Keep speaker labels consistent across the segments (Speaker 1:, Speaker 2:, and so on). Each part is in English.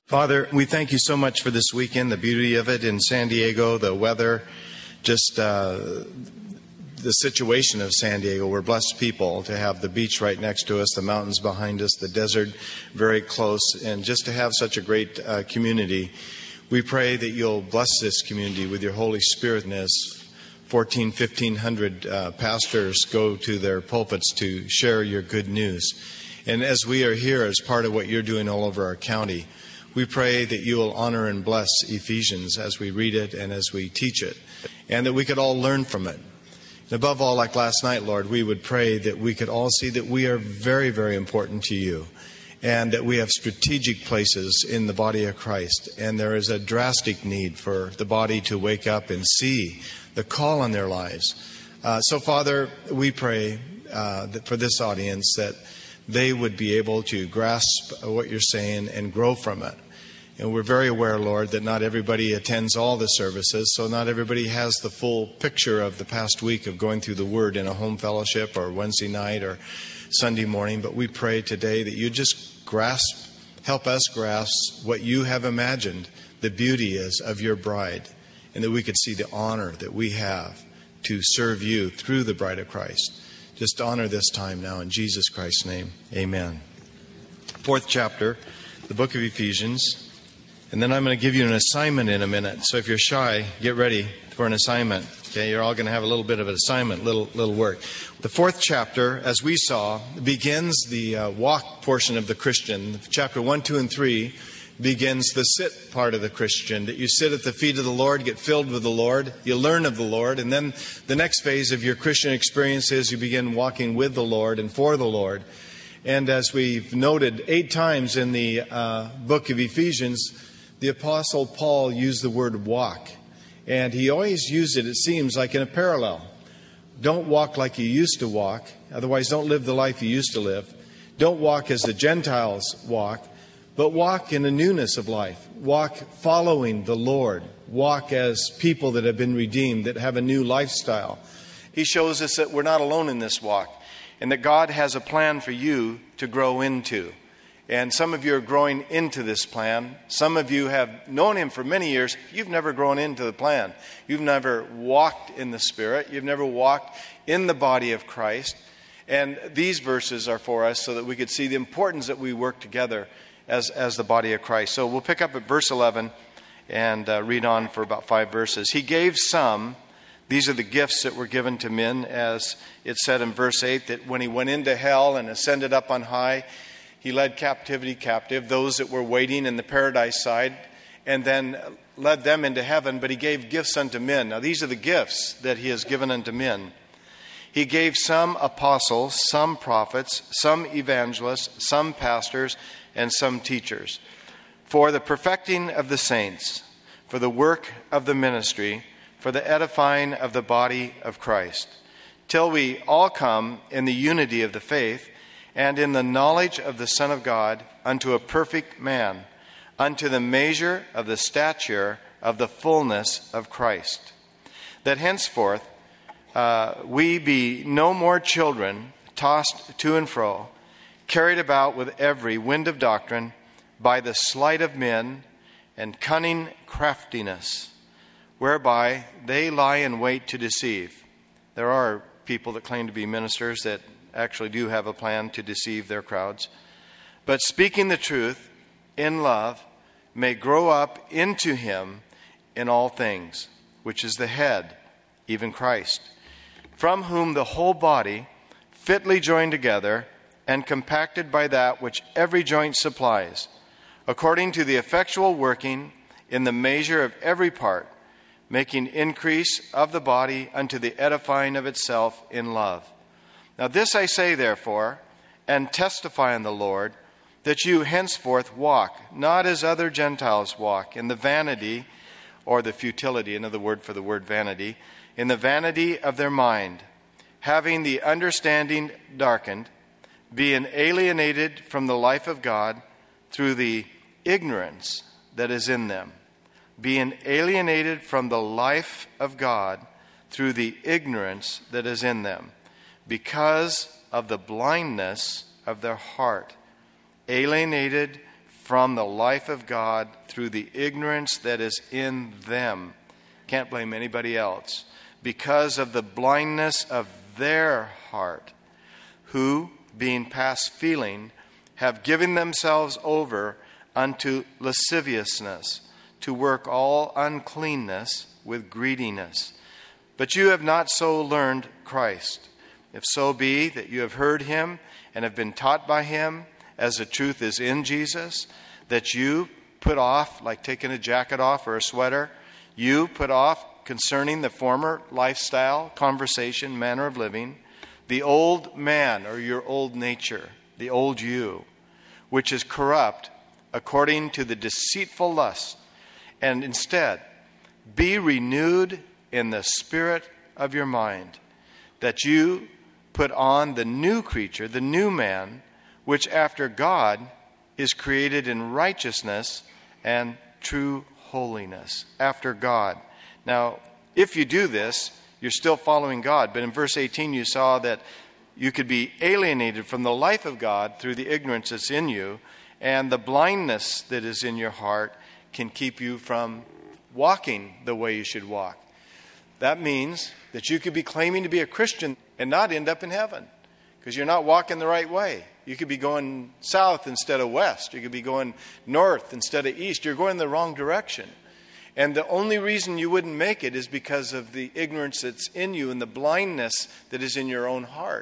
Speaker 1: Father, we thank you so much for this weekend, the beauty of it in San Diego, the weather, just the situation of San Diego. We're blessed people to have the beach right next to us, the mountains behind us, the desert very close, and just to have such a great community. We pray that you'll bless this community with your Holy Spirit, and as 1,500 pastors go to their pulpits to share your good news. And as we are here as part of what you're doing all over our county, we pray that you will honor and bless Ephesians as we read it and as we teach it, and that we could all learn from it. And above all, like last night, Lord, we would pray that we could all see that we are very, very important to you, and that we have strategic places in the body of Christ. And there is a drastic need for the body to wake up and see the call on their lives. So, Father, we pray that for this audience that they would be able to grasp what you're saying and grow from it. And we're very aware, Lord, that not everybody attends all the services, so not everybody has the full picture of the past week of going through the Word in a home fellowship or Wednesday night or Sunday morning. But we pray today that you just help us grasp what you have imagined the beauty is of your bride, and that we could see the honor that we have to serve you through the bride of Christ. Just honor this time now in Jesus Christ's name. Amen. 4th chapter, the book of Ephesians. And then I'm going to give you an assignment in a minute. So if you're shy, get ready for an assignment. Okay, you're all going to have a little bit of an assignment, little work. The 4th chapter, as we saw, begins the walk portion of the Christian. Chapter 1, 2, and 3 begins the sit part of the Christian, that you sit at the feet of the Lord, get filled with the Lord, you learn of the Lord, and then the next phase of your Christian experience is you begin walking with the Lord and for the Lord. And as we've noted 8 times in the book of Ephesians, the Apostle Paul used the word walk. And he always used it seems, like in a parallel. Don't walk like you used to walk. Otherwise, don't live the life you used to live. Don't walk as the Gentiles walk, but walk in the newness of life. Walk following the Lord. Walk as people that have been redeemed, that have a new lifestyle. He shows us that we're not alone in this walk, and that God has a plan for you to grow into. And some of you are growing into this plan. Some of you have known Him for many years. You've never grown into the plan. You've never walked in the Spirit. You've never walked in the body of Christ. And these verses are for us so that we could see the importance that we work together as the body of Christ. So we'll pick up at verse 11 and read on for about 5 verses. He gave some, these are the gifts that were given to men, as it said in verse 8, that when He went into hell and ascended up on high, He led captivity captive, those that were waiting in the paradise side, and then led them into heaven, but He gave gifts unto men. Now these are the gifts that He has given unto men. He gave some apostles, some prophets, some evangelists, some pastors, and some teachers, for the perfecting of the saints, for the work of the ministry, for the edifying of the body of Christ, till we all come in the unity of the faith, and in the knowledge of the Son of God, unto a perfect man, unto the measure of the stature of the fullness of Christ, that henceforth we be no more children, tossed to and fro, carried about with every wind of doctrine, by the sleight of men and cunning craftiness, whereby they lie in wait to deceive. There are people that claim to be ministers that actually do have a plan to deceive their crowds. But speaking the truth in love may grow up into Him in all things, which is the head, even Christ, from whom the whole body, fitly joined together and compacted by that which every joint supplies, according to the effectual working in the measure of every part, making increase of the body unto the edifying of itself in love. Now this I say, therefore, and testify in the Lord, that you henceforth walk, not as other Gentiles walk, in the vanity, or the futility, another word for the word vanity, in the vanity of their mind, having the understanding darkened, being alienated from the life of God through the ignorance that is in them. Being alienated from the life of God through the ignorance that is in them, because of the blindness of their heart, alienated from the life of God through the ignorance that is in them. Can't blame anybody else. Because of the blindness of their heart, who, being past feeling, have given themselves over unto lasciviousness, to work all uncleanness with greediness. But you have not so learned Christ, if so be that you have heard him and have been taught by him, as the truth is in Jesus, that you put off, like taking a jacket off or a sweater, you put off concerning the former lifestyle, conversation, manner of living, the old man or your old nature, the old you, which is corrupt according to the deceitful lust, and instead be renewed in the spirit of your mind, that you put on the new creature, the new man, which after God is created in righteousness and true holiness. After God. Now, if you do this, you're still following God. But in verse 18, you saw that you could be alienated from the life of God through the ignorance that's in you, and the blindness that is in your heart can keep you from walking the way you should walk. That means that you could be claiming to be a Christian and not end up in heaven because you're not walking the right way. You could be going south instead of west. You could be going north instead of east. You're going the wrong direction. And the only reason you wouldn't make it is because of the ignorance that's in you and the blindness that is in your own heart.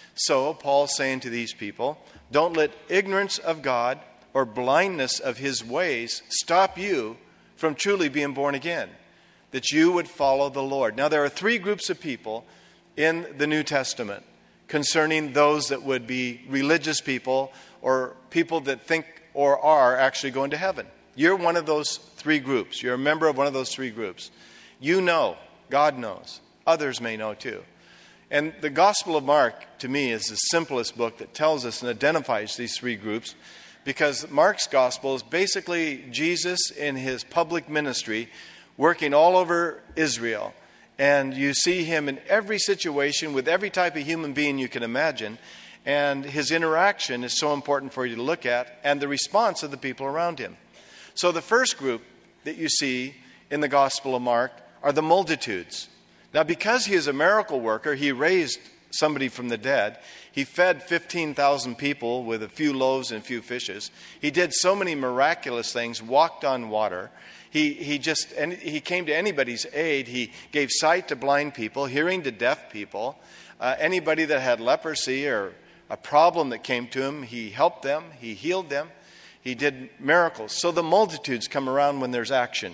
Speaker 1: So Paul's saying to these people, don't let ignorance of God or blindness of his ways stop you from truly being born again, that you would follow the Lord. Now, there are three groups of people in the New Testament concerning those that would be religious people or people that think or are actually going to heaven. You're one of those three groups. You're a member of one of those three groups. You know, God knows. Others may know too. And the Gospel of Mark, to me, is the simplest book that tells us and identifies these three groups, because Mark's Gospel is basically Jesus in his public ministry working all over Israel. And you see him in every situation with every type of human being you can imagine. And his interaction is so important for you to look at, and the response of the people around him. So the first group that you see in the Gospel of Mark are the multitudes. Now, because he is a miracle worker, he raised somebody from the dead. He fed 15,000 people with a few loaves and a few fishes. He did so many miraculous things, walked on water. He came to anybody's aid. He gave sight to blind people, hearing to deaf people. Anybody that had leprosy or a problem that came to him, he helped them. He healed them. He did miracles. So the multitudes come around when there's action.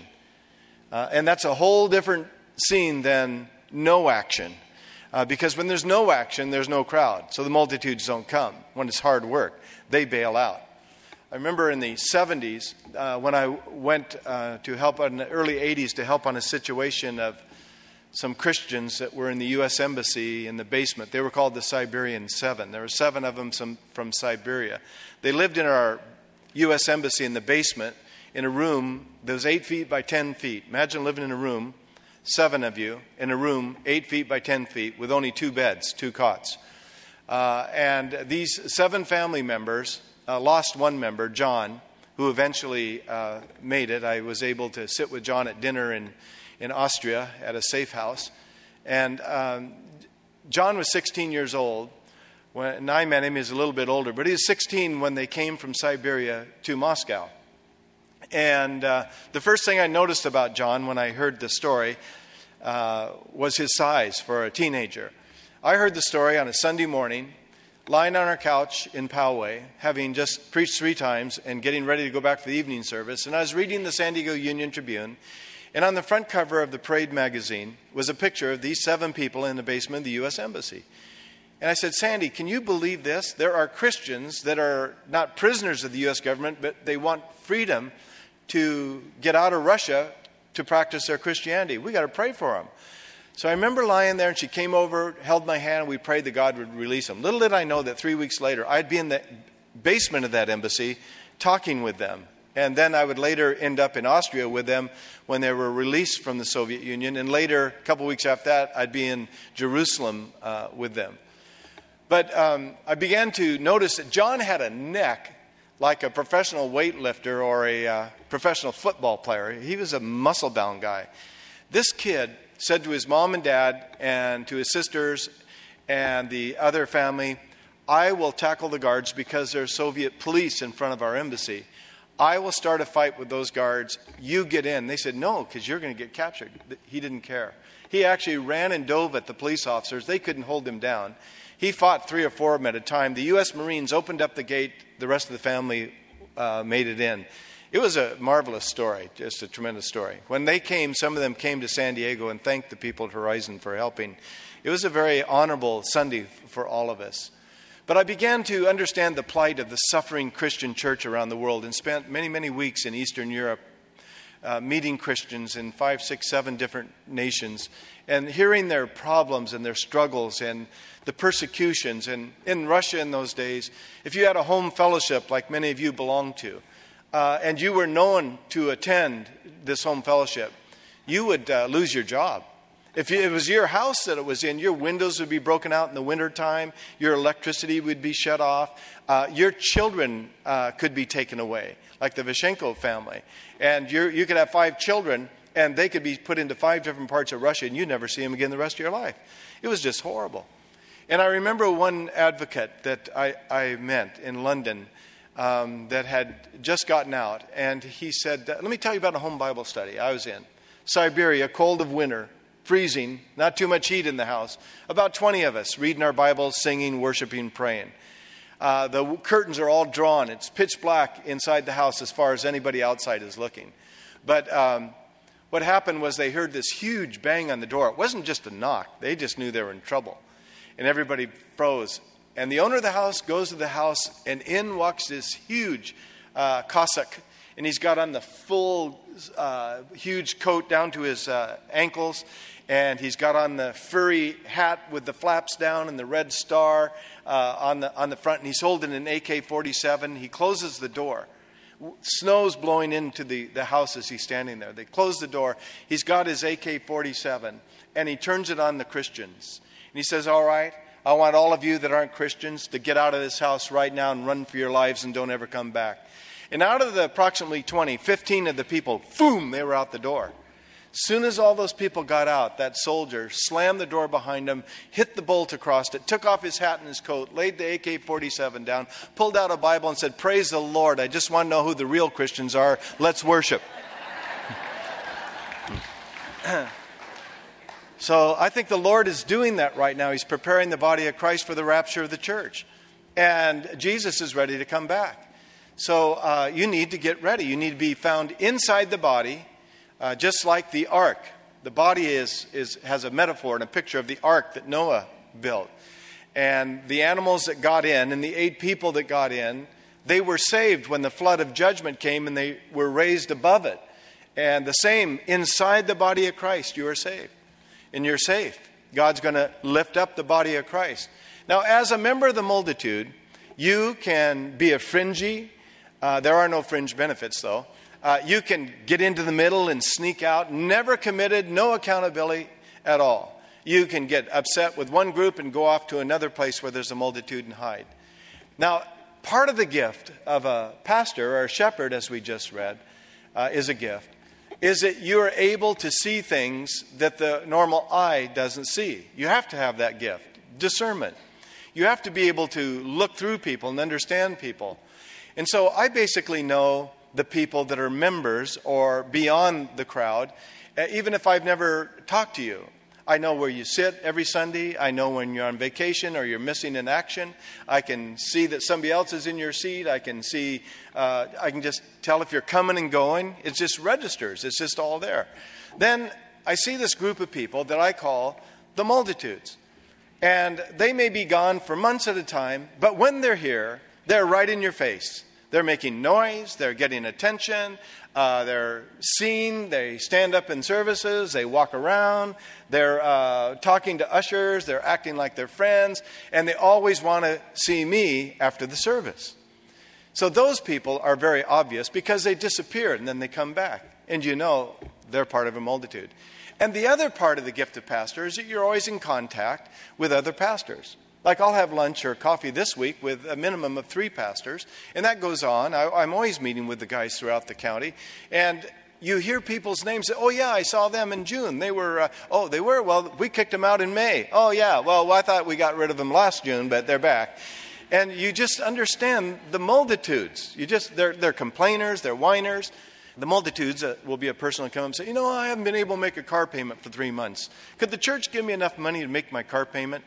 Speaker 1: And that's a whole different scene than no action. Because when there's no action, there's no crowd. So the multitudes don't come. When it's hard work, they bail out. I remember in the 70s when I went to help in the early 80s to help on a situation of some Christians that were in the U.S. Embassy in the basement. They were called the Siberian Seven. There were 7 of them from Siberia. They lived in our U.S. Embassy in the basement in a room that was 8 feet by 10 feet. Imagine living in a room, 7 of you, in a room 8 feet by 10 feet with only 2 beds, 2 cots. And these 7 family members lost one member, John, who eventually made it. I was able to sit with John at dinner in Austria at a safe house. And John was 16 years old. When I met him, he was a little bit older. But he was 16 when they came from Siberia to Moscow. And the first thing I noticed about John when I heard the story was his size for a teenager. I heard the story on a Sunday morning, lying on our couch in Poway, having just preached 3 times and getting ready to go back for the evening service. And I was reading the San Diego Union Tribune, and on the front cover of the Parade magazine was a picture of these 7 people in the basement of the U.S. Embassy. And I said, Sandy, can you believe this? There are Christians that are not prisoners of the U.S. government, but they want freedom to get out of Russia to practice their Christianity. We got to pray for them. So I remember lying there, and she came over, held my hand, and we prayed that God would release them. Little did I know that 3 weeks later, I'd be in the basement of that embassy talking with them. And then I would later end up in Austria with them when they were released from the Soviet Union. And later, a couple weeks after that, I'd be in Jerusalem with them. But I began to notice that John had a neck like a professional weightlifter or a professional football player. He was a muscle-bound guy. This kid said to his mom and dad and to his sisters and the other family, I will tackle the guards because there's Soviet police in front of our embassy. I will start a fight with those guards. You get in. They said, no, because you're going to get captured. He didn't care. He actually ran and dove at the police officers. They couldn't hold him down. He fought 3 or 4 of them at a time. The U.S. Marines opened up the gate. The rest of the family made it in. It was a marvelous story, just a tremendous story. When they came, some of them came to San Diego and thanked the people at Horizon for helping. It was a very honorable Sunday for all of us. But I began to understand the plight of the suffering Christian church around the world and spent many, many weeks in Eastern Europe meeting Christians in 5, 6, 7 different nations and hearing their problems and their struggles and the persecutions. And in Russia in those days, if you had a home fellowship like many of you belonged to, and you were known to attend this home fellowship, you would lose your job. If it was your house that it was in, your windows would be broken out in the wintertime, your electricity would be shut off, your children could be taken away, like the Vishenko family. And you could have 5 children, and they could be put into 5 different parts of Russia, and you'd never see them again the rest of your life. It was just horrible. And I remember one advocate that I met in London that had just gotten out, and he said, let me tell you about a home Bible study I was in. Siberia, cold of winter, freezing, not too much heat in the house. About 20 of us reading our Bibles, singing, worshiping, praying. The curtains are all drawn. It's pitch black inside the house as far as anybody outside is looking. But what happened was they heard this huge bang on the door. It wasn't just a knock. They just knew they were in trouble. And everybody froze. And the owner of the house goes to the house, and in walks this huge Cossack. And he's got on the full, huge coat down to his ankles. And he's got on the furry hat with the flaps down and the red star on the front. And he's holding an AK-47. He closes the door. Snow's blowing into the house as he's standing there. They close the door. He's got his AK-47. And he turns it on the Christians. And he says, all right, I want all of you that aren't Christians to get out of this house right now and run for your lives and don't ever come back. And out of the approximately 20, 15 of the people, boom, they were out the door. As soon as all those people got out, that soldier slammed the door behind him, hit the bolt across it, took off his hat and his coat, laid the AK-47 down, pulled out a Bible and said, praise the Lord, I just want to know who the real Christians are. Let's worship. So I think the Lord is doing that right now. He's preparing the body of Christ for the rapture of the church. And Jesus is ready to come back. So you need to get ready. You need to be found inside the body, just like the ark. The body has a metaphor and a picture of the ark that Noah built. And the animals that got in and the 8 people that got in, they were saved when the flood of judgment came and they were raised above it. And the same, inside the body of Christ, you are saved. And you're safe. God's going to lift up the body of Christ. Now, as a member of the multitude, you can be a fringy. There are no fringe benefits, though. You can get into the middle and sneak out, never committed, no accountability at all. You can get upset with one group and go off to another place where there's a multitude and hide. Now, part of the gift of a pastor or a shepherd, as we just read, is a gift, is that you are able to see things that the normal eye doesn't see. You have to have that gift, discernment. You have to be able to look through people and understand people. And so I basically know the people that are members or beyond the crowd, even if I've never talked to you. I know where you sit every Sunday. I know when you're on vacation or you're missing in action. I can see that somebody else is in your seat. I can just tell if you're coming and going. It just registers. It's just all there. Then I see this group of people that I call the multitudes. And they may be gone for months at a time, but when they're here, they're right in your face. They're making noise, they're getting attention, they're seen, they stand up in services, they walk around, they're talking to ushers, they're acting like they're friends, and they always want to see me after the service. So those people are very obvious because they disappeared and then they come back. And you know they're part of a multitude. And the other part of the gift of pastor is that you're always in contact with other pastors. Like I'll have lunch or coffee this week with a minimum of 3 pastors, and that goes on. I'm always meeting with the guys throughout the county, and you hear people's names. Oh, yeah, I saw them in June. They were, well, we kicked them out in May. Oh, yeah, well, I thought we got rid of them last June, but they're back. And you just understand the multitudes. They're complainers, they're whiners. The multitudes will be a person who will come and say, I haven't been able to make a car payment for 3 months. Could the church give me enough money to make my car payment?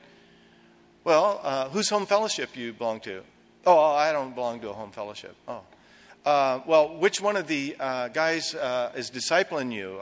Speaker 1: Well, whose home fellowship you belong to? Oh, I don't belong to a home fellowship. Oh. Well, which one of the guys is discipling you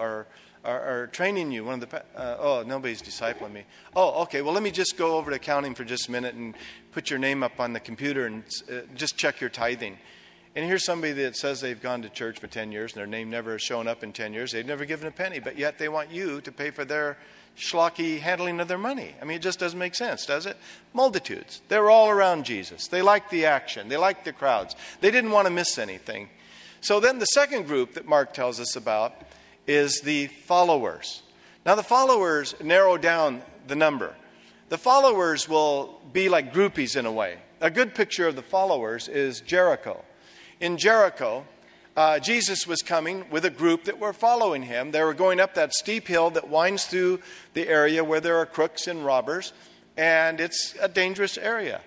Speaker 1: or training you? Nobody's discipling me. Oh, okay. Well, let me just go over to accounting for just a minute and put your name up on the computer and just check your tithing. And here's somebody that says they've gone to church for 10 years and their name never has shown up in 10 years. They've never given a penny, but yet they want you to pay for their schlocky handling of their money. I mean, it just doesn't make sense, does it? Multitudes. They were all around Jesus. They liked the action. They liked the crowds. They didn't want to miss anything. So then the second group that Mark tells us about is the followers. Now the followers narrow down the number. The followers will be like groupies in a way. A good picture of the followers is Jericho. In Jericho, Jesus was coming with a group that were following him. They were going up that steep hill that winds through the area where there are crooks and robbers, and it's a dangerous area.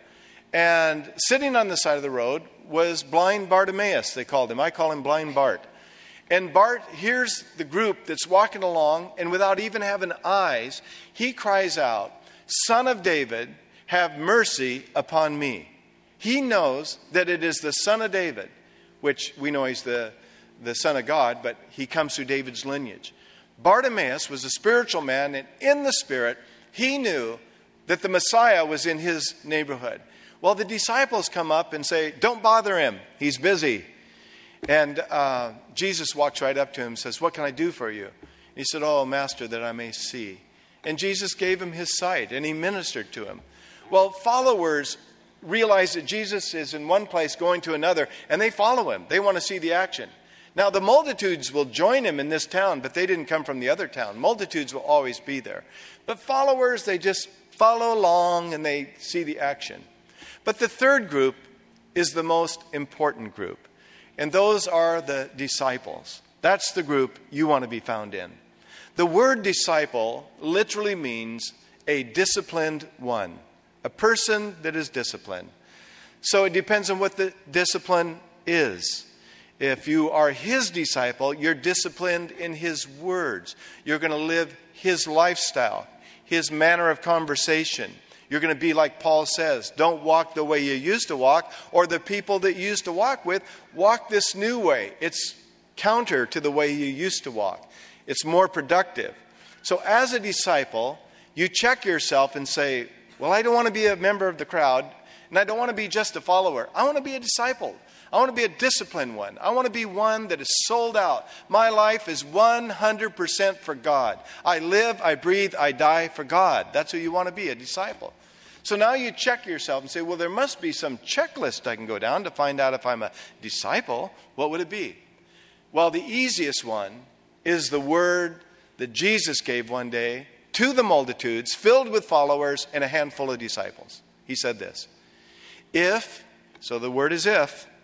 Speaker 1: And sitting on the side of the road was blind Bartimaeus, they called him. I call him Blind Bart. And Bart hears the group that's walking along, and without even having eyes, he cries out, "Son of David, have mercy upon me." He knows that it is the Son of David, which we know he's the Son of God, but he comes through David's lineage. Bartimaeus was a spiritual man, and in the Spirit, he knew that the Messiah was in his neighborhood. Well, the disciples come up and say, "Don't bother him. He's busy." And Jesus walks right up to him and says, "What can I do for you?" And he said, "Oh, Master, that I may see." And Jesus gave him his sight, and he ministered to him. Well, followers realize that Jesus is in one place going to another, and they follow him. They want to see the action. Now, the multitudes will join him in this town, but they didn't come from the other town. Multitudes will always be there. But followers, they just follow along and they see the action. But the third group is the most important group, and those are the disciples. That's the group you want to be found in. The word disciple literally means a disciplined one. A person that is disciplined. So it depends on what the discipline is. If you are his disciple, you're disciplined in his words. You're going to live his lifestyle, his manner of conversation. You're going to be like Paul says, don't walk the way you used to walk, or the people that you used to walk with, walk this new way. It's counter to the way you used to walk. It's more productive. So as a disciple, you check yourself and say, well, I don't want to be a member of the crowd, and I don't want to be just a follower. I want to be a disciple. I want to be a disciplined one. I want to be one that is sold out. My life is 100% for God. I live, I breathe, I die for God. That's who you want to be, a disciple. So now you check yourself and say, well, there must be some checklist I can go down to find out if I'm a disciple. What would it be? Well, the easiest one is the word that Jesus gave one day to the multitudes, filled with followers and a handful of disciples. He said this, so the word is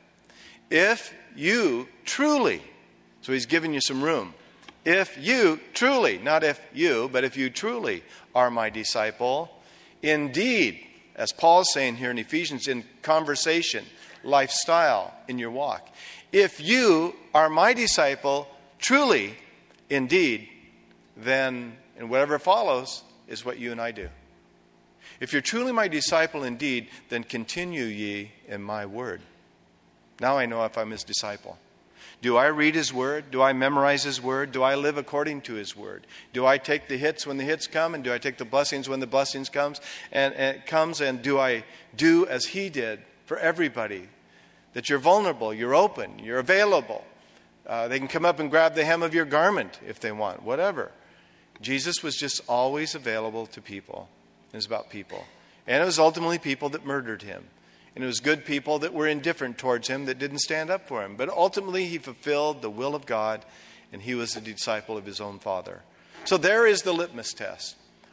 Speaker 1: if you truly, so he's giving you some room, if you truly, not if you, but if you truly are my disciple, indeed, as Paul's saying here in Ephesians, in conversation, lifestyle, in your walk, if you are my disciple, truly, indeed, then and whatever follows is what you and I do. If you're truly my disciple indeed, then continue ye in my word. Now I know if I'm his disciple. Do I read his word? Do I memorize his word? Do I live according to his word? Do I take the hits when the hits come? And do I take the blessings when the blessings comes? And do I do as he did for everybody? That you're vulnerable, you're open, you're available. They can come up and grab the hem of your garment if they want, whatever. Jesus was just always available to people. It was about people. And it was ultimately people that murdered him. And it was good people that were indifferent towards him, that didn't stand up for him. But ultimately he fulfilled the will of God, and he was a disciple of his own Father. So there is the litmus test.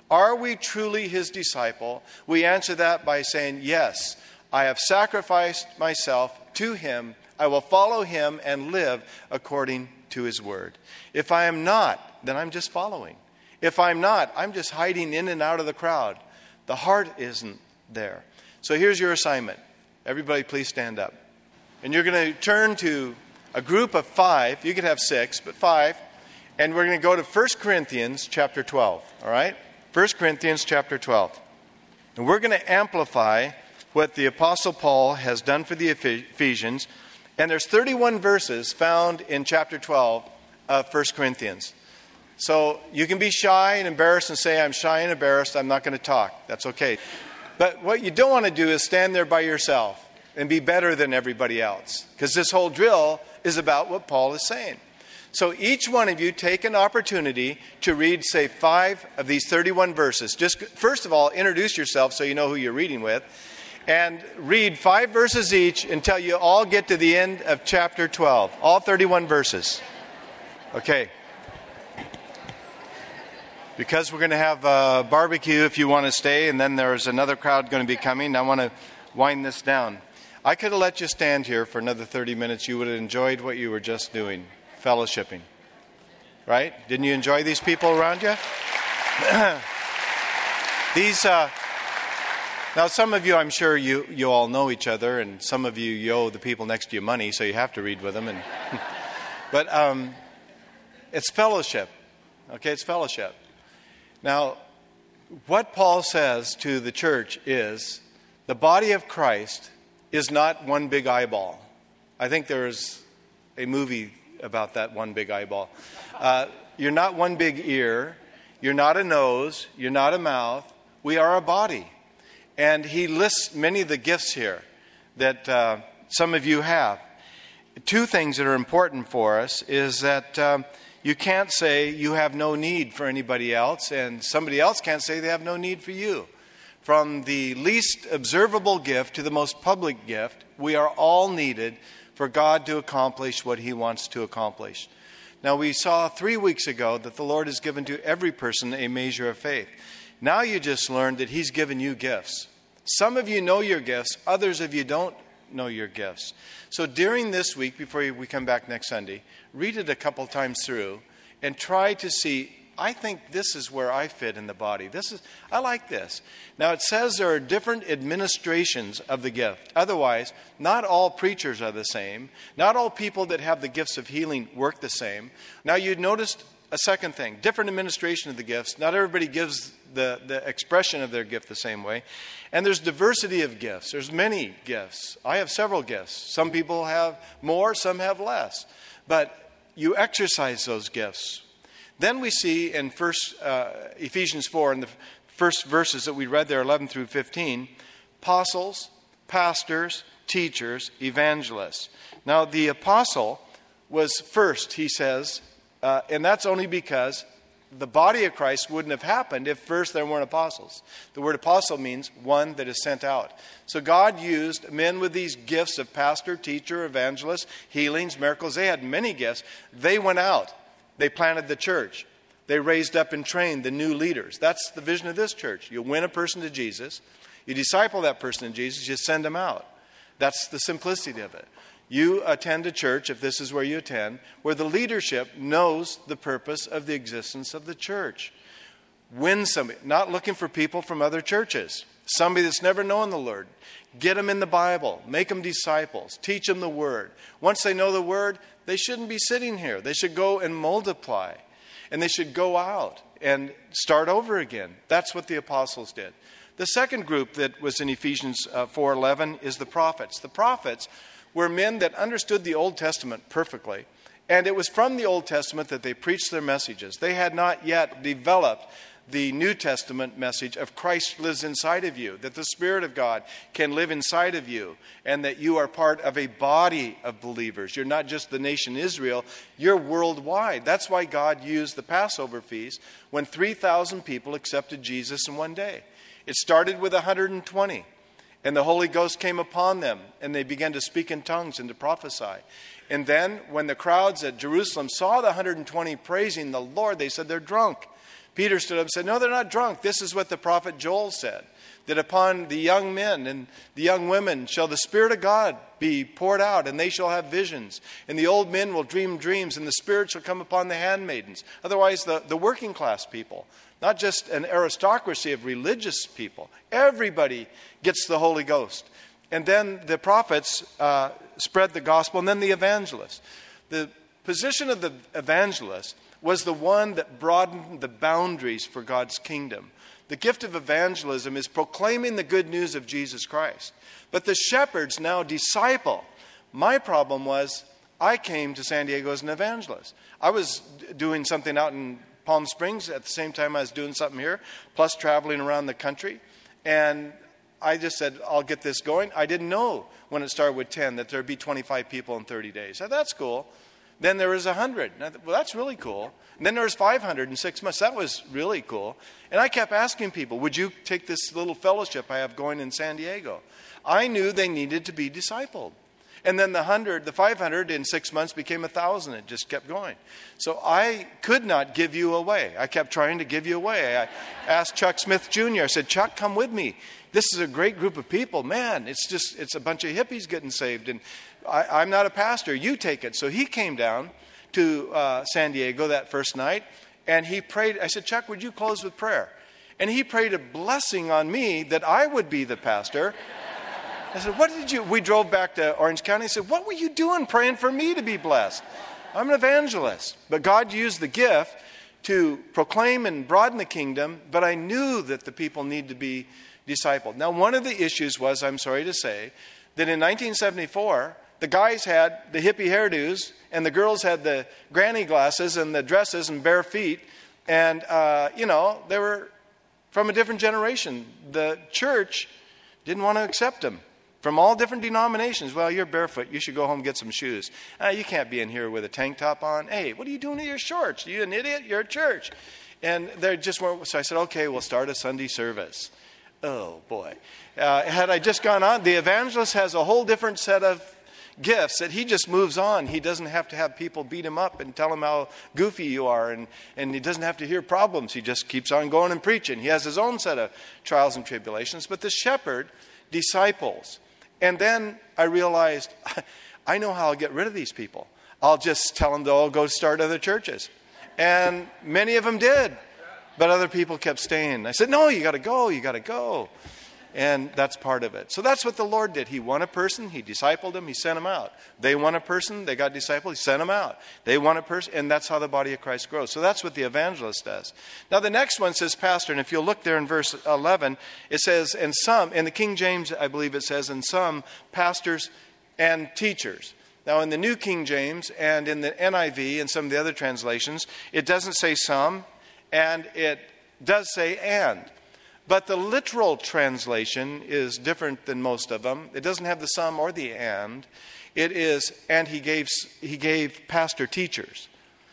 Speaker 1: Are we truly his disciple? We answer that by saying, yes, I have sacrificed myself to him. I will follow him and live according to his word. If I am not, then I'm just following. If I'm not, I'm just hiding in and out of the crowd. The heart isn't there. So here's your assignment. Everybody please stand up. And you're going to turn to a group of 5. You could have 6, but 5. And we're going to go to 1 Corinthians chapter 12. All right? 1 Corinthians chapter 12. And we're going to amplify what the Apostle Paul has done for the Ephesians. And there's 31 verses found in chapter 12 of 1 Corinthians. So you can be shy and embarrassed and say, I'm shy and embarrassed, I'm not going to talk. That's okay. But what you don't want to do is stand there by yourself and be better than everybody else. Because this whole drill is about what Paul is saying. So each one of you take an opportunity to read, say, 5 of these 31 verses. Just first of all, introduce yourself so you know who you're reading with. And read 5 verses each until you all get to the end of chapter 12. All 31 verses. Okay. Because we're going to have a barbecue if you want to stay, and then there's another crowd going to be coming. I want to wind this down. I could have let you stand here for another 30 minutes. You would have enjoyed what you were just doing, fellowshipping. Right? Didn't you enjoy these people around you? Now, some of you, I'm sure you all know each other, and some of you owe the people next to you money, so you have to read with them. But it's fellowship. Okay, it's fellowship. Now, what Paul says to the church is, the body of Christ is not one big eyeball. I think there's a movie about that one big eyeball. You're not one big ear. You're not a nose. You're not a mouth. We are a body. And he lists many of the gifts here that some of you have. 2 things that are important for us is that you can't say you have no need for anybody else, and somebody else can't say they have no need for you. From the least observable gift to the most public gift, we are all needed for God to accomplish what he wants to accomplish. Now, we saw 3 weeks ago that the Lord has given to every person a measure of faith. Now you just learned that he's given you gifts. Some of you know your gifts, others of you don't know your gifts. So during this week, before we come back next Sunday, read it a couple times through and try to see, I think this is where I fit in the body. I like this. Now it says there are different administrations of the gift. Otherwise, not all preachers are the same. Not all people that have the gifts of healing work the same. Now you noticed a second thing, different administration of the gifts. Not everybody gives the expression of their gift the same way. And there's diversity of gifts. There's many gifts. I have several gifts. Some people have more, some have less. But you exercise those gifts. Then we see in Ephesians 4, in the first verses that we read there, 11 through 15, apostles, pastors, teachers, evangelists. Now the apostle was first, he says, and that's only because the body of Christ wouldn't have happened if first there weren't apostles. The word apostle means one that is sent out. So God used men with these gifts of pastor, teacher, evangelist, healings, miracles. They had many gifts. They went out. They planted the church. They raised up and trained the new leaders. That's the vision of this church. You win a person to Jesus. You disciple that person to Jesus. You send them out. That's the simplicity of it. You attend a church, if this is where you attend, where the leadership knows the purpose of the existence of the church. Win somebody, not looking for people from other churches. Somebody that's never known the Lord. Get them in the Bible. Make them disciples. Teach them the Word. Once they know the Word, they shouldn't be sitting here. They should go and multiply. And they should go out and start over again. That's what the apostles did. The second group that was in Ephesians 4:11 is the prophets. The prophets were men that understood the Old Testament perfectly. And it was from the Old Testament that they preached their messages. They had not yet developed the New Testament message of Christ lives inside of you, that the Spirit of God can live inside of you, and that you are part of a body of believers. You're not just the nation Israel, you're worldwide. That's why God used the Passover feast when 3,000 people accepted Jesus in one day. It started with 120. And the Holy Ghost came upon them, and they began to speak in tongues and to prophesy. And then, when the crowds at Jerusalem saw the 120 praising the Lord, they said they're drunk, Peter stood up and said, no, they're not drunk. This is what the prophet Joel said, that upon the young men and the young women shall the Spirit of God be poured out, and they shall have visions. And the old men will dream dreams, and the Spirit shall come upon the handmaidens. Otherwise, the working class people, not just an aristocracy of religious people. Everybody gets the Holy Ghost. And then the prophets spread the gospel, and then the evangelists. The position of the evangelist was the one that broadened the boundaries for God's kingdom. The gift of evangelism is proclaiming the good news of Jesus Christ. But the shepherds now disciple. My problem was I came to San Diego as an evangelist. I was doing something out in Palm Springs at the same time I was doing something here, plus traveling around the country. And I just said, I'll get this going. I didn't know when it started with 10 that there'd be 25 people in 30 days. I said, that's cool. Then there was 100. And I thought, well, that's really cool. And then there was 500 in 6 months. That was really cool. And I kept asking people, would you take this little fellowship I have going in San Diego? I knew they needed to be discipled. And then the 500 in 6 months became 1,000. It just kept going. So I could not give you away. I kept trying to give you away. I asked Chuck Smith Jr. I said, Chuck, come with me. This is a great group of people. Man, it's a bunch of hippies getting saved. And I'm not a pastor. You take it. So he came down to San Diego that first night, and he prayed. I said, Chuck, would you close with prayer? And he prayed a blessing on me that I would be the pastor. I said, we drove back to Orange County. I said, what were you doing praying for me to be blessed? I'm an evangelist. But God used the gift to proclaim and broaden the kingdom, but I knew that the people need to be discipled. Now, one of the issues was, I'm sorry to say, that in 1974, the guys had the hippie hairdos, and the girls had the granny glasses and the dresses and bare feet. And, they were from a different generation. The church didn't want to accept them from all different denominations. Well, you're barefoot. You should go home and get some shoes. You can't be in here with a tank top on. Hey, what are you doing with your shorts? You an idiot? You're at church. And they just weren't. So I said, okay, we'll start a Sunday service. Oh, boy. Had I just gone on, the evangelist has a whole different set of gifts that he just moves on. He doesn't have to have people beat him up and tell him how goofy you are, and he doesn't have to hear problems. He just keeps on going and preaching. He has his own set of trials and tribulations. But the shepherd disciples. And then I realized, I know how I'll get rid of these people. I'll just tell them to all go start other churches. And many of them did. But other people kept staying. I said, no, you got to go. And that's part of it. So that's what the Lord did. He won a person, he discipled them, he sent them out. They won a person, they got discipled, he sent them out. They won a person, and that's how the body of Christ grows. So that's what the evangelist does. Now the next one says pastor, and if you'll look there in verse 11, it says, and some, in the King James, I believe it says, and some pastors and teachers. Now in the New King James and in the NIV and some of the other translations, it doesn't say some, and it does say and. But the literal translation is different than most of them. It doesn't have the some or the and. It is, and he gave pastor teachers.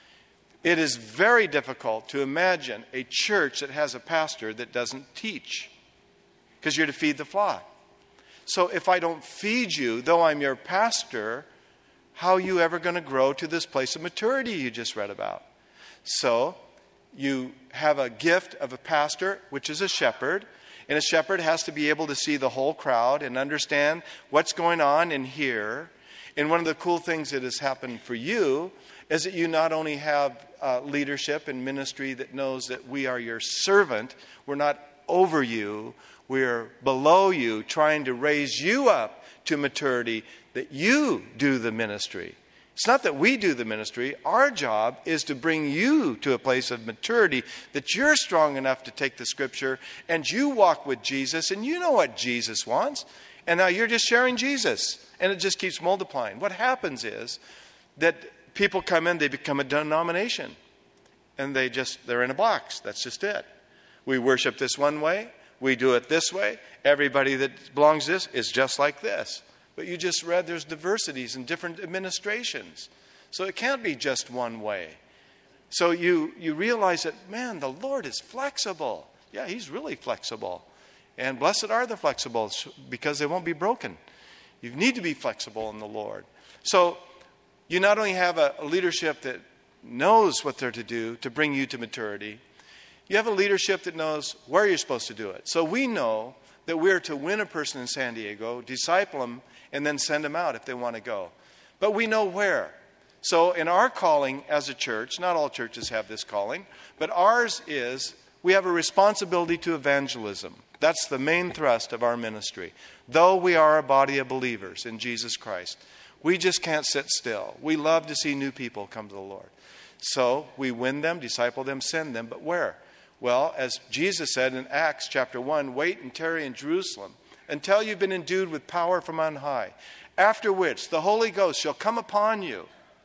Speaker 1: It is very difficult to imagine a church that has a pastor that doesn't teach, because you're to feed the flock. So if I don't feed you, though I'm your pastor, how are you ever going to grow to this place of maturity you just read about? So you have a gift of a pastor, which is a shepherd. And a shepherd has to be able to see the whole crowd and understand what's going on in here. And one of the cool things that has happened for you is that you not only have leadership and ministry that knows that we are your servant. We're not over you. We're below you, trying to raise you up to maturity, that you do the ministry. It's not that we do the ministry. Our job is to bring you to a place of maturity, that you're strong enough to take the scripture and you walk with Jesus and you know what Jesus wants. And now you're just sharing Jesus. And it just keeps multiplying. What happens is that people come in, they become a denomination. And they're in a box. That's just it. We worship this one way. We do it this way. Everybody that belongs to this is just like this. But you just read there's diversities in different administrations. So it can't be just one way. So you realize that, man, the Lord is flexible. Yeah, he's really flexible. And blessed are the flexible, because they won't be broken. You need to be flexible in the Lord. So you not only have a leadership that knows what they're to do to bring you to maturity,
Speaker 2: You have a leadership that knows where you're supposed to do it. So we know that we're to win a person in San Diego, disciple them, and then send them out if they want to go. But we know where. So in our calling as a church, not all churches have this calling, but ours is we have a responsibility to evangelism. That's the main thrust of our ministry. Though we are a body of believers in Jesus Christ, we just can't sit still. We love to see new people come to the Lord. So we win them, disciple them, send them, but where? Well, as Jesus said in Acts chapter 1, wait and tarry in Jerusalem until you've been endued with power from on high, after which the Holy Ghost shall come upon you,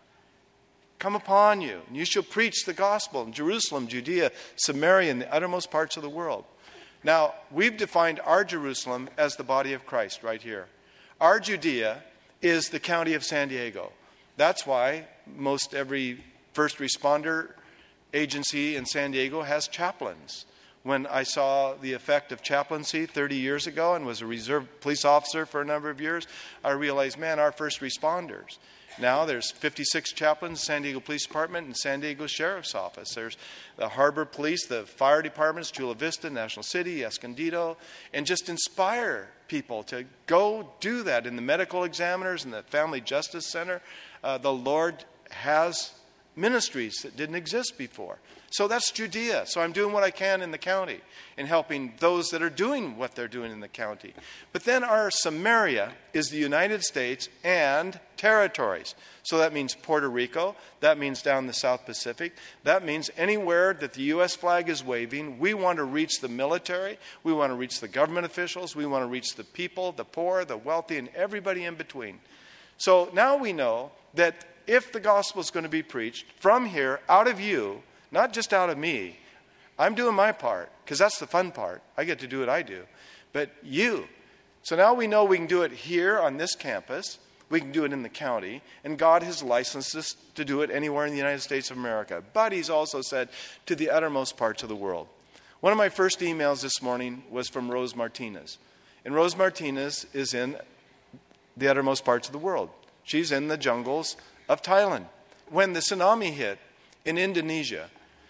Speaker 2: and you shall preach the gospel in Jerusalem, Judea, Samaria, and the uttermost parts of the world. Now, we've defined our Jerusalem as the body of Christ right here. Our Judea is the county of San Diego. That's why most every first responder agency in San Diego has chaplains. When I saw the effect of chaplaincy 30 years ago and was a reserve police officer for a number of years, I realized, man, our first responders. Now there's 56 chaplains, San Diego Police Department and San Diego Sheriff's Office. There's the Harbor Police, the fire departments, Chula Vista, National City, Escondido, and just inspire people to go do that. In the medical examiners and the Family Justice Center, the Lord has ministries that didn't exist before. So that's Judea. So I'm doing what I can in the county and helping those that are doing what they're doing in the county. But then our Samaria is the United States and territories. So that means Puerto Rico. That means down the South Pacific. That means anywhere that the U.S. flag is waving. We want to reach the military. We want to reach the government officials. We want to reach the people, the poor, the wealthy, and everybody in between. So now we know that if the gospel is going to be preached from here, out of you, not just out of me, I'm doing my part, because that's the fun part. I get to do what I do. But you. So now we know we can do it here on this campus. We can do it in the county. And God has licensed us to do it anywhere in the United States of America. But He's also said to the uttermost parts of the world. One of my first emails this morning was from Rose Martinez. And Rose Martinez is in the uttermost parts of the world. She's in the jungles of Thailand. When the tsunami hit in Indonesia,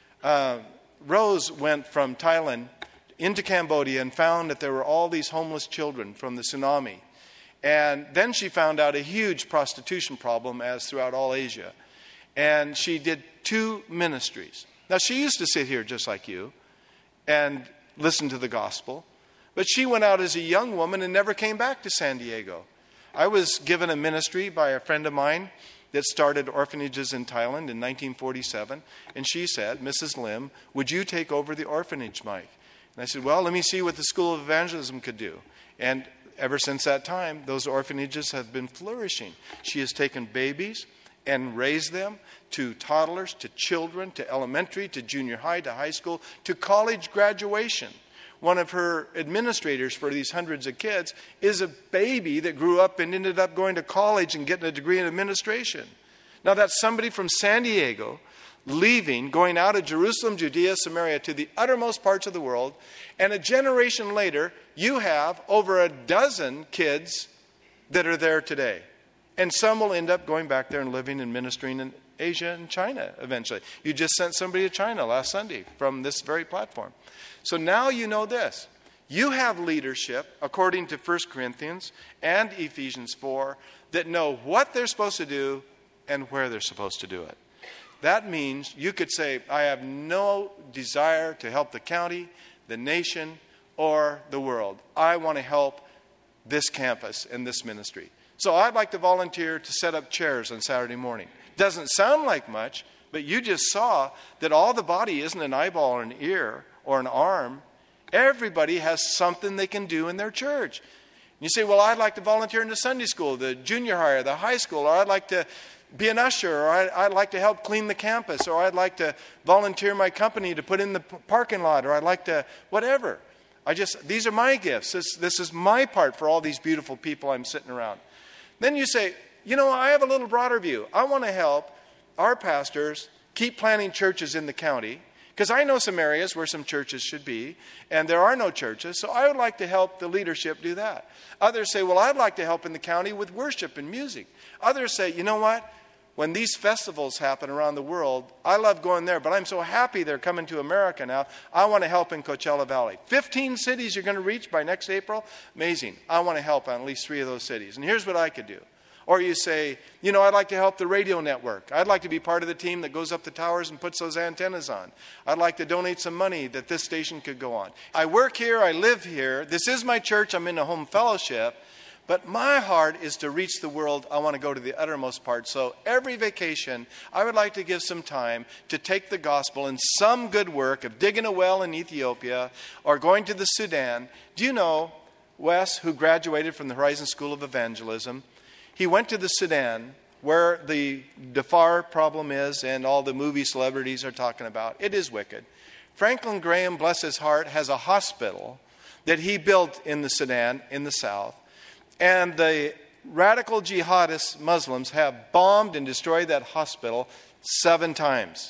Speaker 2: Rose went from Thailand into Cambodia and found that there were all these homeless children from the tsunami. And then she found out a huge prostitution problem as throughout all Asia. And she did 2 ministries. Now, she used to sit here just like you and listen to the gospel. But she went out as a young woman and never came back to San Diego. I was given a ministry by a friend of mine that started orphanages in Thailand in 1947. And she said, Mrs. Lim, would you take over the orphanage, Mike? And I said, well, let me see what the School of Evangelism could do. And ever since that time, those orphanages have been flourishing. She has taken babies and raised them to toddlers, to children, to elementary, to junior high, to high school, to college graduation. One of her administrators for these hundreds of kids is a baby that grew up and ended up going to college and getting a degree in administration. Now that's somebody from San Diego leaving, going out of Jerusalem, Judea, Samaria to the uttermost parts of the world. And a generation later, you have over a dozen kids that are there today. And some will end up going back there and living and ministering in Asia and China eventually. You just sent somebody to China last Sunday from this very platform. So now you know this. You have leadership, according to 1 Corinthians and Ephesians 4, that know what they're supposed to do and where they're supposed to do it. That means you could say, I have no desire to help the county, the nation, or the world. I want to help this campus and this ministry. So I'd like to volunteer to set up chairs on Saturday morning. Doesn't sound like much, but you just saw that all the body isn't an eyeball or an ear or an arm. Everybody has something they can do in their church. You say, well, I'd like to volunteer in the Sunday school, the junior high, or the high school, or I'd like to be an usher, or I'd like to help clean the campus, or I'd like to volunteer my company to put in the parking lot, or I'd like to whatever. These are my gifts. This is my part for all these beautiful people I'm sitting around. Then you say, I have a little broader view. I want to help our pastors keep planting churches in the county, because I know some areas where some churches should be, and there are no churches, so I would like to help the leadership do that. Others say, well, I'd like to help in the county with worship and music. Others say, you know what? when these festivals happen around the world, I love going there, but I'm so happy they're coming to America now. I want to help in Coachella Valley. 15 cities you're going to reach by next April? Amazing. I want to help on at least 3 of those cities. And here's what I could do. Or you say, I'd like to help the radio network. I'd like to be part of the team that goes up the towers and puts those antennas on. I'd like to donate some money that this station could go on. I work here. I live here. This is my church. I'm in a home fellowship. But my heart is to reach the world. I want to go to the uttermost part. So every vacation, I would like to give some time to take the gospel in some good work of digging a well in Ethiopia or going to the Sudan. Do you know Wes, who graduated from the Horizon School of Evangelism? He went to the Sudan, where the Darfur problem is and all the movie celebrities are talking about. It is wicked. Franklin Graham, bless his heart, has a hospital that he built in the Sudan, in the south. And the radical jihadist Muslims have bombed and destroyed that hospital 7 times.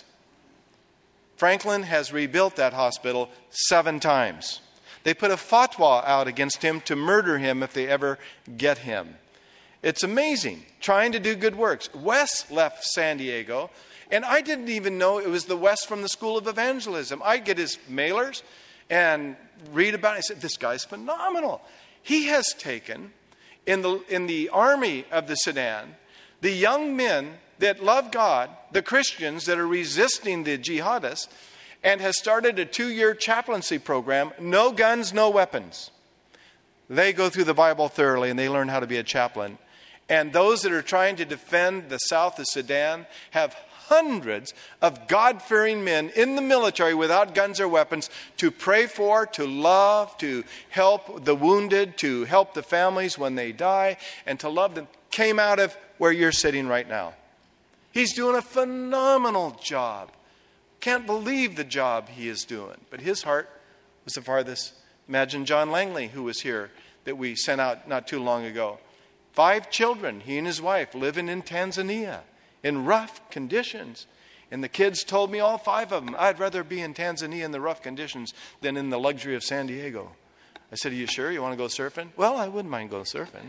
Speaker 2: Franklin has rebuilt that hospital 7 times. They put a fatwa out against him to murder him if they ever get him. It's amazing, trying to do good works. Wes left San Diego, and I didn't even know it was the Wes from the School of Evangelism. I'd get his mailers and read about it. I said, this guy's phenomenal. He has taken, in the army of the Sudan, the young men that love God, the Christians that are resisting the jihadists, and has started a 2-year chaplaincy program, no guns, no weapons. They go through the Bible thoroughly and they learn how to be a chaplain. And those that are trying to defend the south of Sudan have hundreds of God-fearing men in the military without guns or weapons to pray for, to love, to help the wounded, to help the families when they die, and to love them. Came out of where you're sitting right now. He's doing a phenomenal job. Can't believe the job he is doing. But his heart was the farthest. Imagine John Langley, who was here, that we sent out not too long ago. 5 children, he and his wife, living in Tanzania in rough conditions. And the kids told me, all 5 of them, I'd rather be in Tanzania in the rough conditions than in the luxury of San Diego. I said, are you sure you want to go surfing? Well, I wouldn't mind going surfing.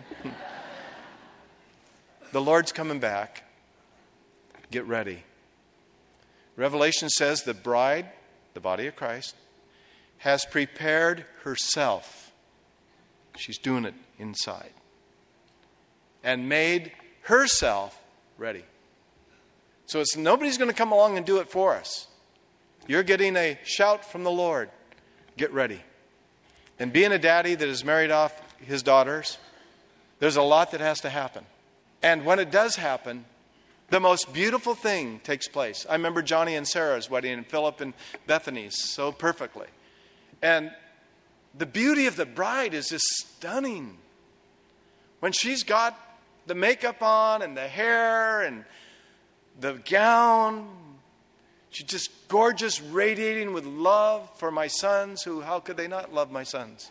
Speaker 2: The Lord's coming back. Get ready. Revelation says the bride, the body of Christ, has prepared herself. She's doing it inside. And made herself ready. So it's nobody's going to come along and do it for us. You're getting a shout from the Lord. Get ready. And being a daddy that has married off his daughters, there's a lot that has to happen. And when it does happen, the most beautiful thing takes place. I remember Johnny and Sarah's wedding and Philip and Bethany's so perfectly. And the beauty of the bride is just stunning. When she's got the makeup on and the hair and the gown, she's just gorgeous, radiating with love for my sons who, how could they not love my sons?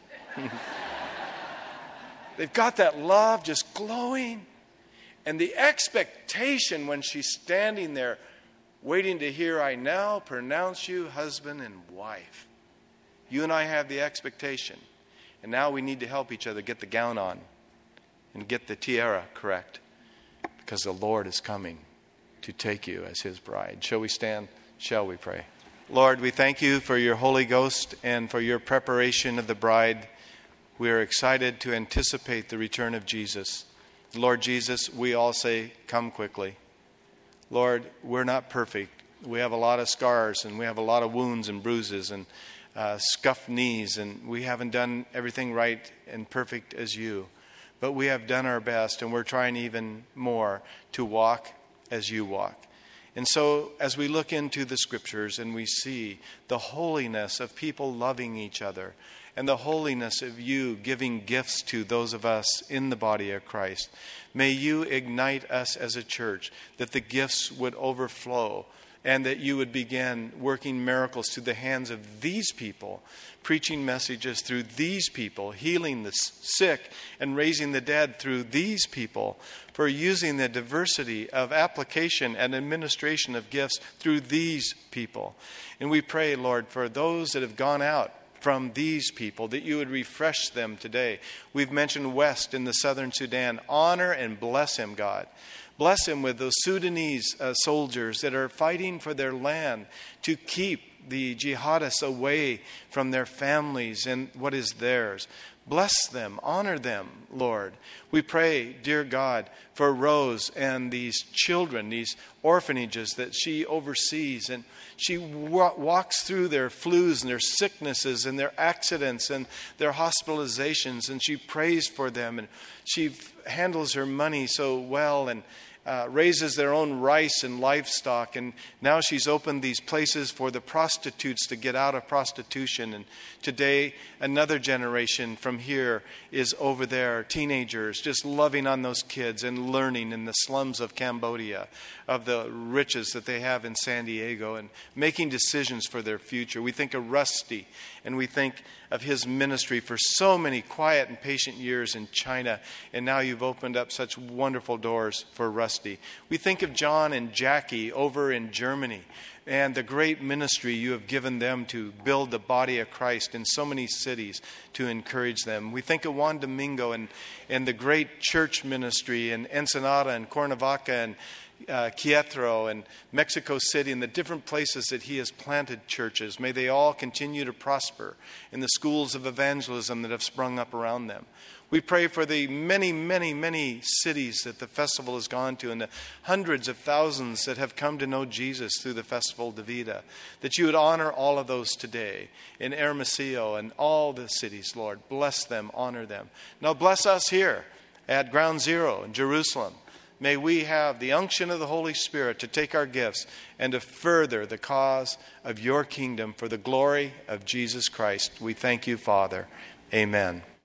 Speaker 2: They've got that love just glowing. And the expectation when she's standing there waiting to hear, I now pronounce you husband and wife. You and I have the expectation. And now we need to help each other get the gown on and get the tiara correct. Because the Lord is coming to take you as his bride. Shall we stand? Shall we pray? Lord, we thank you for your Holy Ghost and for your preparation of the bride. We are excited to anticipate the return of Jesus. Lord Jesus, we all say, come quickly. Lord, we're not perfect. We have a lot of scars and we have a lot of wounds and bruises and scuffed knees, and we haven't done everything right and perfect as you. But we have done our best, and we're trying even more to walk as you walk. And so as we look into the scriptures and we see the holiness of people loving each other and the holiness of you giving gifts to those of us in the body of Christ, may you ignite us as a church that the gifts would overflow and that you would begin working miracles through the hands of these people, preaching messages through these people, healing the sick and raising the dead through these people, for using the diversity of application and administration of gifts through these people. And we pray, Lord, for those that have gone out from these people, that you would refresh them today. We've mentioned West in the southern Sudan. Honor and bless him, God. Bless him with those Sudanese soldiers that are fighting for their land to keep the jihadists away from their families and what is theirs. Bless them, honor them, Lord. We pray, dear God, for Rose and these children, these orphanages that she oversees. And she walks through their flus and their sicknesses and their accidents and their hospitalizations. And she prays for them. And she handles her money so well and raises their own rice and livestock. And now she's opened these places for the prostitutes to get out of prostitution. And today, another generation from here is over there, teenagers, just loving on those kids and learning in the slums of Cambodia of the riches that they have in San Diego and making decisions for their future. We think of Rusty, and we think of his ministry for so many quiet and patient years in China, and now you've opened up such wonderful doors for Rusty. We think of John and Jackie over in Germany and the great ministry you have given them to build the body of Christ in so many cities to encourage them. We think of Juan Domingo and the great church ministry in Ensenada and Cuernavaca and Querétaro and Mexico City and the different places that he has planted churches. May they all continue to prosper in the schools of evangelism that have sprung up around them. We pray for the many, many, many cities that the festival has gone to and the hundreds of thousands that have come to know Jesus through the Festival de Vida, that you would honor all of those today in Hermosillo and all the cities, Lord. Bless them, honor them. Now bless us here at Ground Zero in Jerusalem. May we have the unction of the Holy Spirit to take our gifts and to further the cause of your kingdom for the glory of Jesus Christ. We thank you, Father. Amen.